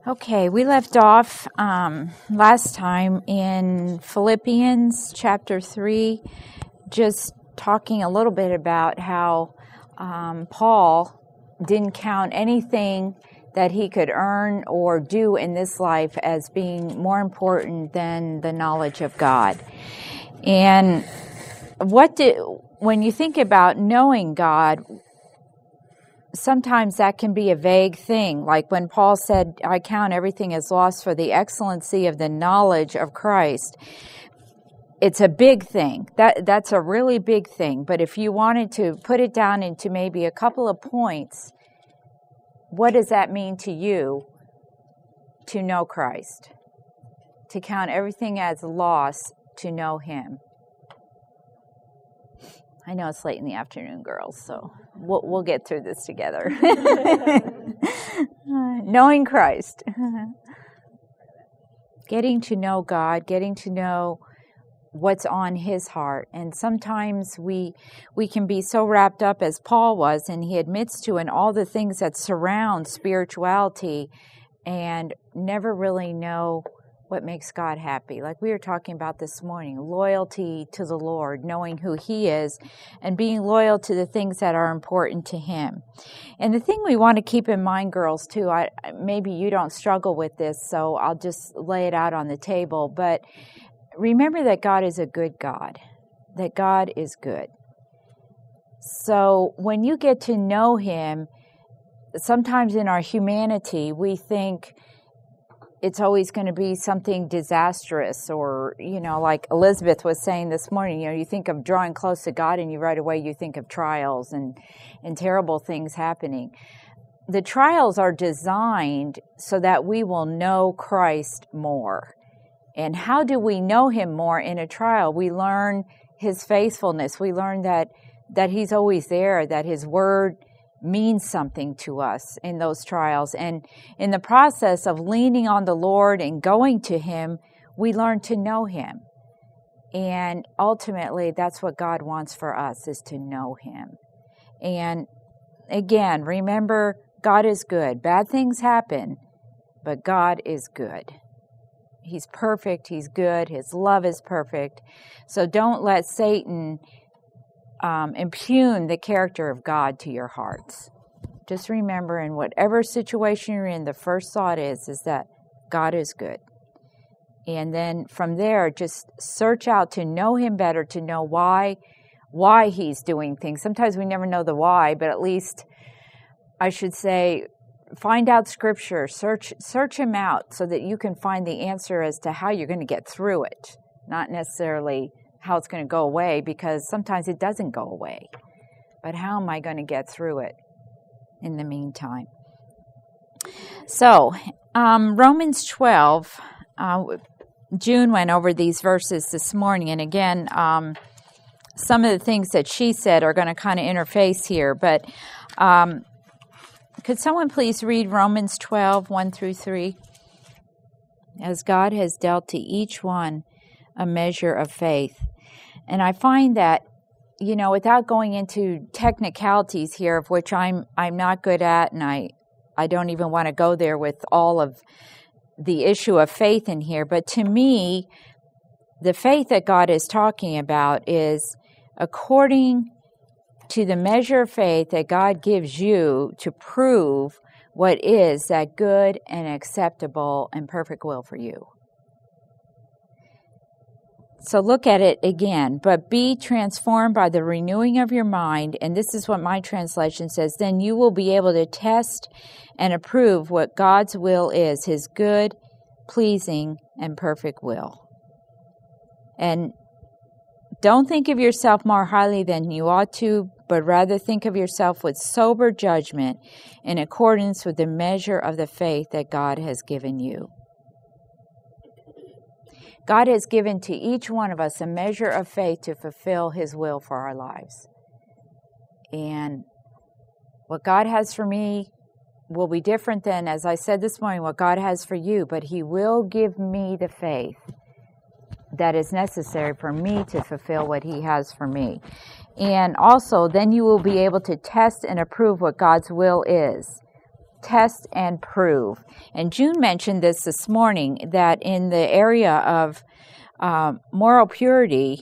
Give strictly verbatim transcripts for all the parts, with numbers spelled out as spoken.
Okay, we left off um, last time in Philippians chapter three, just talking a little bit about how um, Paul didn't count anything that he could earn or do in this life as being more important than the knowledge of God. And what did, when you think about knowing God, sometimes that can be a vague thing, like when Paul said, I count everything as lost for the excellency of the knowledge of Christ. It's a big thing. That That's a really big thing. But if you wanted to put it down into maybe a couple of points, what does that mean to you to know Christ? To count everything as lost to know Him? I know it's late in the afternoon, girls, so we'll, we'll get through this together. Knowing Christ. Getting to know God, getting to know what's on His heart. And sometimes we we can be so wrapped up as Paul was, and he admits to, in all the things that surround spirituality, and never really know what makes God happy. Like we were talking about this morning, loyalty to the Lord, knowing who He is, and being loyal to the things that are important to Him. And the thing we want to keep in mind, girls, too, I, maybe you don't struggle with this, so I'll just lay it out on the table, but remember that God is a good God, that God is good. So when you get to know Him, sometimes in our humanity, we think it's always going to be something disastrous, or, you know, like Elizabeth was saying this morning, you know, you think of drawing close to God and you right away you think of trials and, and terrible things happening. The trials are designed so that we will know Christ more. And how do we know Him more in a trial? We learn His faithfulness. We learn that, that He's always there, that His word means something to us in those trials. And in the process of leaning on the Lord and going to Him, we learn to know Him. And ultimately, that's what God wants for us, is to know Him. And again, remember, God is good. Bad things happen, but God is good. He's perfect. He's good. His love is perfect. So don't let Satan Um, impugn the character of God to your hearts. Just remember, in whatever situation you're in, the first thought is, is that God is good. And then from there, just search out to know Him better, to know why, why He's doing things. Sometimes we never know the why, but at least, I should say, find out Scripture, search, search Him out so that you can find the answer as to how you're going to get through it, not necessarily how it's going to go away, because sometimes it doesn't go away. But how am I going to get through it in the meantime? So, um, Romans twelve, uh, June went over these verses this morning, and again, um, some of the things that she said are going to kind of interface here, but um, could someone please read Romans twelve, one through three? As God has dealt to each one a measure of faith. And I find that, you know, without going into technicalities here, of which I'm I'm not good at, and I, I don't even want to go there with all of the issue of faith in here, but to me, the faith that God is talking about is according to the measure of faith that God gives you to prove what is that good and acceptable and perfect will for you. So look at it again. But be transformed by the renewing of your mind, and this is what my translation says, then you will be able to test and approve what God's will is, His good, pleasing, and perfect will. And don't think of yourself more highly than you ought to, but rather think of yourself with sober judgment in accordance with the measure of the faith that God has given you. God has given to each one of us a measure of faith to fulfill His will for our lives. And what God has for me will be different than, as I said this morning, what God has for you, but He will give me the faith that is necessary for me to fulfill what He has for me. And also, then you will be able to test and approve what God's will is. test and prove. And June mentioned this this morning, that in the area of um, moral purity,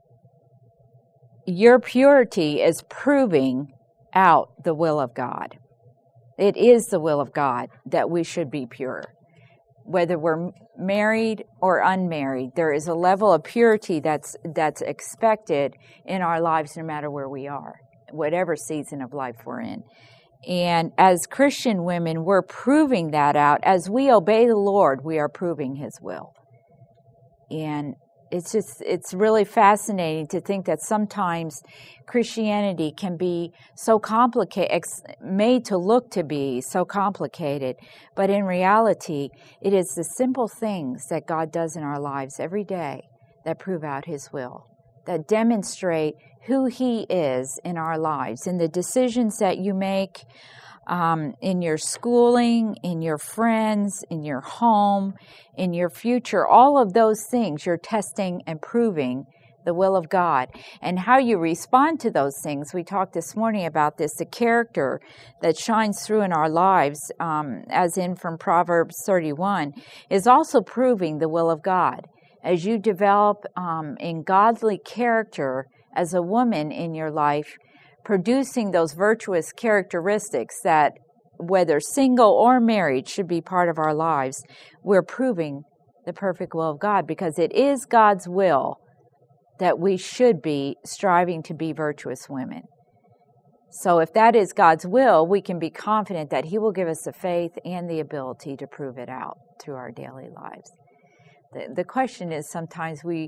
your purity is proving out the will of God. It is the will of God that we should be pure. Whether we're married or unmarried, there is a level of purity that's that's expected in our lives no matter where we are, whatever season of life we're in. And as Christian women, we're proving that out. As we obey the Lord, we are proving His will. And it's just, it's really fascinating to think that sometimes Christianity can be so complicated, made to look to be so complicated. But in reality, it is the simple things that God does in our lives every day that prove out His will, that demonstrate who He is in our lives, in the decisions that you make, um, in your schooling, in your friends, in your home, in your future. All of those things you're testing and proving the will of God. And how you respond to those things, we talked this morning about this, the character that shines through in our lives, um, as in from Proverbs thirty-one, is also proving the will of God. As you develop um, in godly character as a woman in your life, producing those virtuous characteristics that, whether single or married, should be part of our lives, we're proving the perfect will of God, because it is God's will that we should be striving to be virtuous women. So if that is God's will, we can be confident that He will give us the faith and the ability to prove it out through our daily lives. The, the question is, sometimes we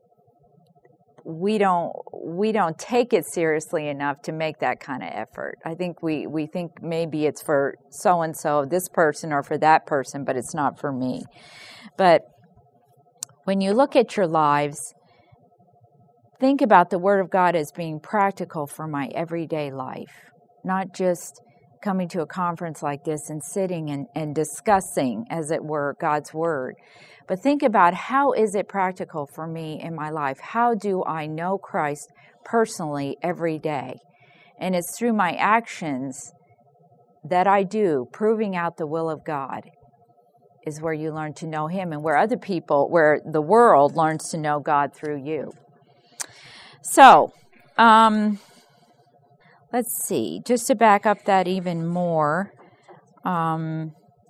we don't we don't take it seriously enough to make that kind of effort. I think we, we think maybe it's for so-and-so, this person, or for that person, but it's not for me. But when you look at your lives, think about the Word of God as being practical for my everyday life, not just coming to a conference like this and sitting and, and discussing, as it were, God's Word. But think about, how is it practical for me in my life? How do I know Christ personally every day? And it's through my actions that I do, proving out the will of God, is where you learn to know Him, and where other people, where the world learns to know God through you. So, um, let's see, just to back up that even more, um,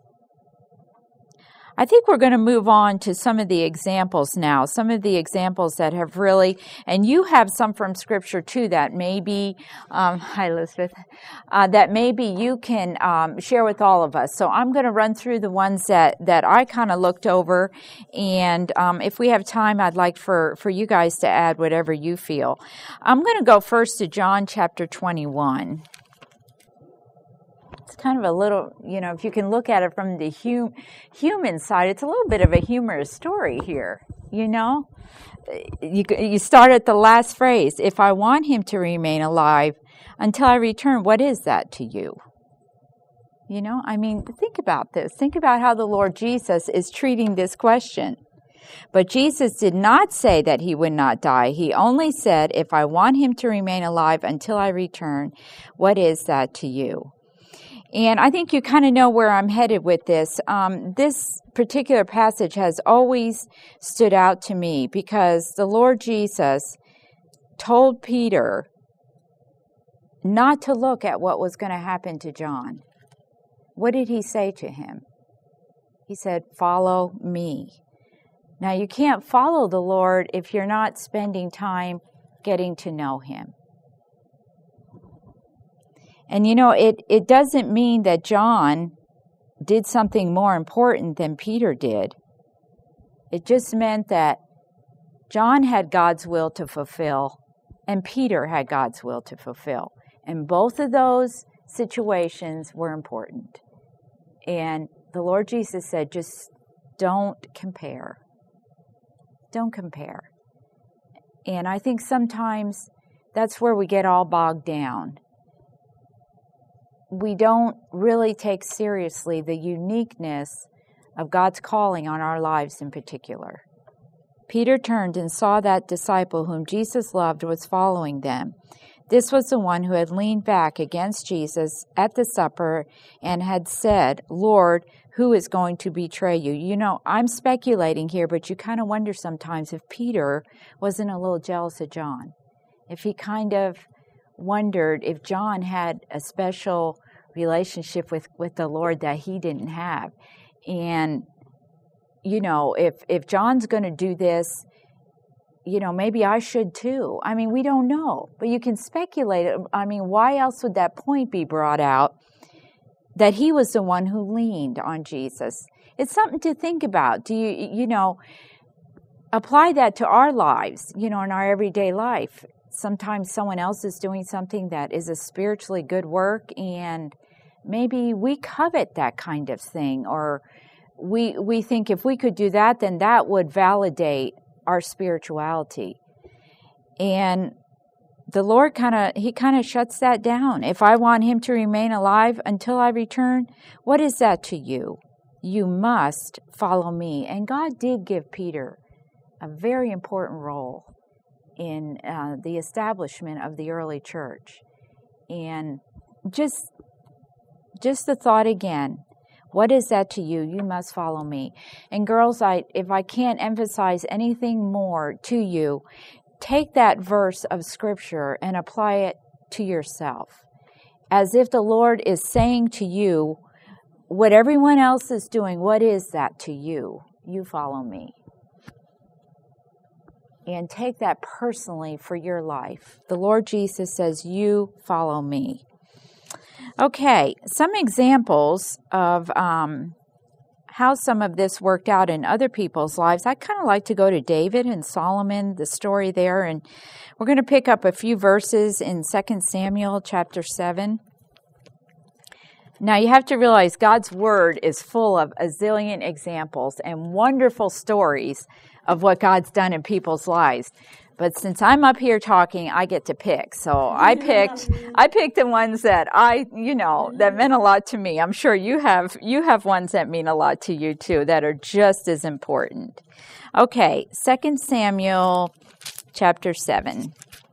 I think we're going to move on to some of the examples now, some of the examples that have really, and you have some from Scripture too that maybe, um, hi Elizabeth, uh, that maybe you can um, share with all of us. So I'm going to run through the ones that, that I kind of looked over, and um, if we have time, I'd like for, for you guys to add whatever you feel. I'm going to go first to John chapter twenty-one. It's kind of a little, you know, if you can look at it from the hum, human side, it's a little bit of a humorous story here, you know. You, you start at the last phrase, if I want him to remain alive until I return, what is that to you? You know, I mean, think about this. Think about how the Lord Jesus is treating this question. But Jesus did not say that he would not die. He only said, if I want him to remain alive until I return, what is that to you? And I think you kind of know where I'm headed with this. Um, this particular passage has always stood out to me, because the Lord Jesus told Peter not to look at what was going to happen to John. What did he say to him? He said, follow me. Now, you can't follow the Lord if you're not spending time getting to know him. And you know, it, it doesn't mean that John did something more important than Peter did. It just meant that John had God's will to fulfill, and Peter had God's will to fulfill. And both of those situations were important. And the Lord Jesus said, just don't compare. Don't compare. And I think sometimes that's where we get all bogged down. We don't really take seriously the uniqueness of God's calling on our lives in particular. Peter turned and saw that disciple whom Jesus loved was following them. This was the one who had leaned back against Jesus at the supper and had said, "Lord, who is going to betray you?" You know, I'm speculating here, but you kind of wonder sometimes if Peter wasn't a little jealous of John. If he kind of wondered if John had a special relationship with, with the Lord that he didn't have. And, you know, if, if John's going to do this, you know, maybe I should too. I mean, we don't know, but you can speculate. I mean, why else would that point be brought out that he was the one who leaned on Jesus? It's something to think about. Do you, you know, apply that to our lives, you know, in our everyday life. Sometimes someone else is doing something that is a spiritually good work, and maybe we covet that kind of thing, or we we think if we could do that, then that would validate our spirituality. And the Lord kind of, he kind of shuts that down. If I want him to remain alive until I return, what is that to you? You must follow me. And God did give Peter a very important role in uh, the establishment of the early church. And just, just the thought again, what is that to you? You must follow me. And girls, I if I can't emphasize anything more to you, take that verse of Scripture and apply it to yourself. As if the Lord is saying to you, what everyone else is doing, what is that to you? You follow me. And take that personally for your life. The Lord Jesus says, you follow me. Okay, some examples of um, how some of this worked out in other people's lives. I kind of like to go to David and Solomon, the story there, and we're going to pick up a few verses in Second Samuel chapter seven. Now, you have to realize God's Word is full of a zillion examples and wonderful stories of what God's done in people's lives. But since I'm up here talking, I get to pick. So I picked I picked the ones that I, you know, that meant a lot to me. I'm sure you have you have ones that mean a lot to you too, that are just as important. Okay, Second Samuel chapter seven.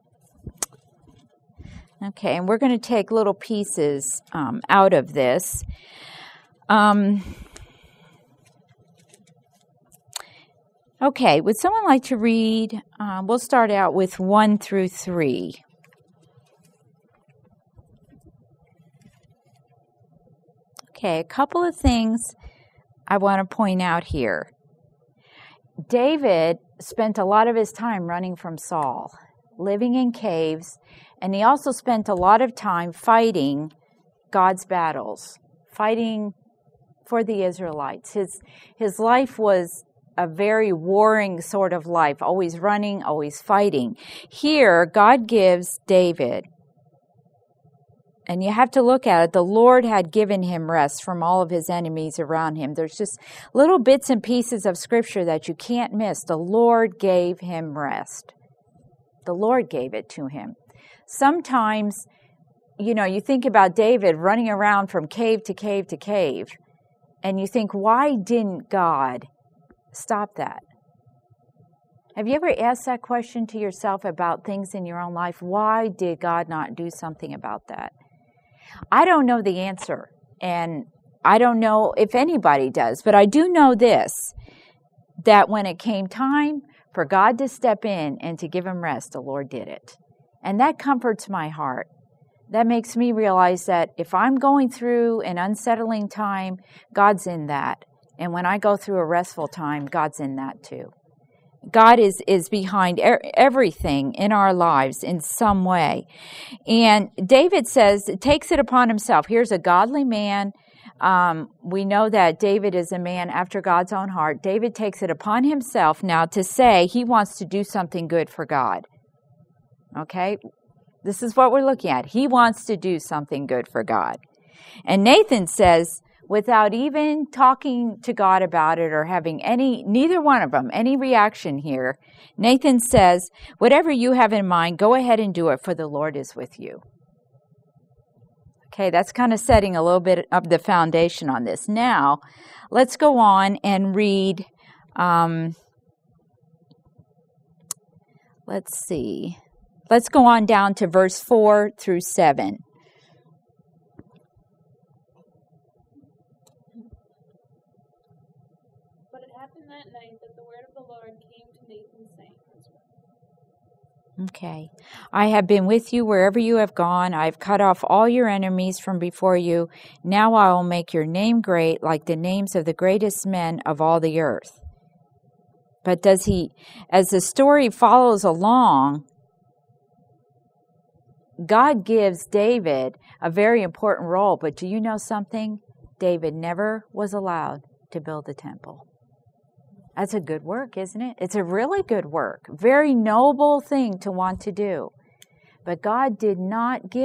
Okay, and we're going to take little pieces um, out of this. Um, okay, would someone like to read? Uh, we'll start out with one through three. Okay, a couple of things I want to point out here. David spent a lot of his time running from Saul, living in caves, and he also spent a lot of time fighting God's battles, fighting for the Israelites. His, his life was a very warring sort of life, always running, always fighting. Here, God gives David, and you have to look at it, the Lord had given him rest from all of his enemies around him. There's just little bits and pieces of Scripture that you can't miss. The Lord gave him rest. The Lord gave it to him. Sometimes, you know, you think about David running around from cave to cave to cave, and you think, why didn't God stop that? Have you ever asked that question to yourself about things in your own life? Why did God not do something about that? I don't know the answer, and I don't know if anybody does, but I do know this, that when it came time for God to step in and to give him rest, the Lord did it. And that comforts my heart. That makes me realize that if I'm going through an unsettling time, God's in that. And when I go through a restful time, God's in that too. God is, is behind er- everything in our lives in some way. And David says, takes it upon himself. Here's a godly man. Um, we know that David is a man after God's own heart. David takes it upon himself now to say he wants to do something good for God. Okay? This is what we're looking at. He wants to do something good for God. And Nathan says, without even talking to God about it or having any, neither one of them, any reaction here, Nathan says, whatever you have in mind, go ahead and do it, for the Lord is with you. Okay, that's kind of setting a little bit of the foundation on this. Now, let's go on and read, um, let's see. Let's go on down to verse four through seven. But it happened that night that the word of the Lord came to Nathan, saying, Okay. I have been with you wherever you have gone. I have cut off all your enemies from before you. Now I will make your name great, like the names of the greatest men of all the earth. But does he, as the story follows along, God gives David a very important role. But do you know something? David never was allowed to build the temple. That's a good work, isn't it? It's a really good work. Very noble thing to want to do. But God did not give